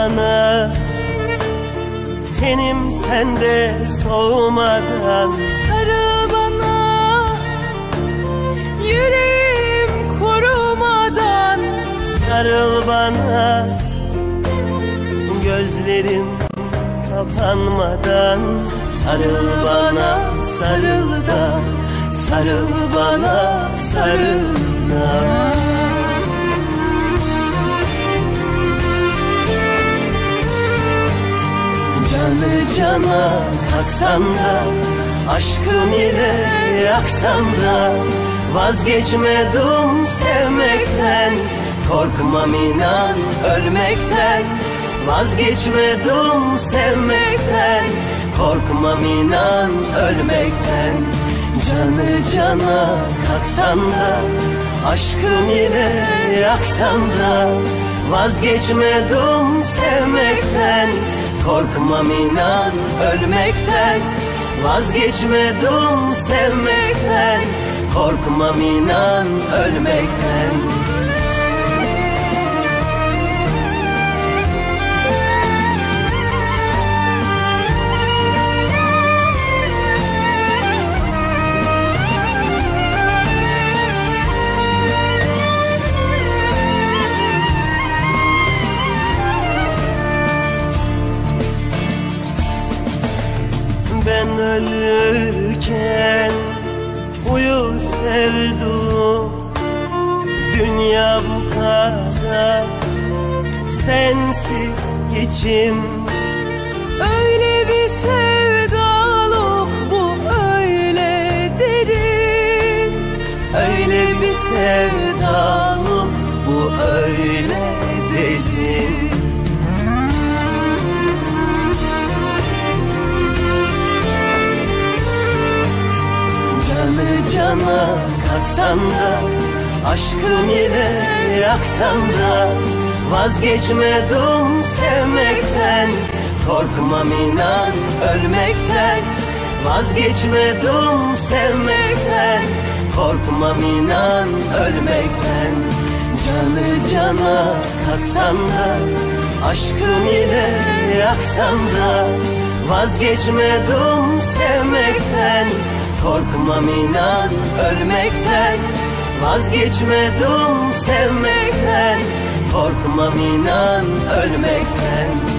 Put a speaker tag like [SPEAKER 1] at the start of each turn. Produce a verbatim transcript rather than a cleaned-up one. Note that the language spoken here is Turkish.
[SPEAKER 1] bana, tenim sende soğumadan.
[SPEAKER 2] Sarıl bana, yüreğim kurumadan.
[SPEAKER 1] Sarıl bana, gözlerim kapanmadan. Sarıl bana, sarıl da, sarıl bana, sarıl da. Canı cana katsan da, aşkım ile yaksan da, vazgeçmedim sevmekten. Korkmam inan ölmekten, vazgeçmedim sevmekten. Korkmam inan ölmekten. Canı cana katsan da, aşkım ile yaksan da, vazgeçmedim sevmekten. Korkmam inan ölmekten, vazgeçmedim sevmekten. Korkmam inan ölmekten. Ben ölürken uyu sevdum, dünya bu kadar sensiz içim.
[SPEAKER 2] Öyle bir sevdalık bu, öyle derin.
[SPEAKER 1] Öyle bir sevdalık bu, öyle derin. Canı cana katsan da, aşkım ile yaksan da, vazgeçmedim sevmekten. Korkmam inan ölmekten, vazgeçmedim sevmekten. Korkmam inan ölmekten. Canı cana katsan da, aşkım ile yaksan da, vazgeçmedim sevmekten. Korkmam inan ölmekten, vazgeçmedim sevmekten. Korkmam inan ölmekten.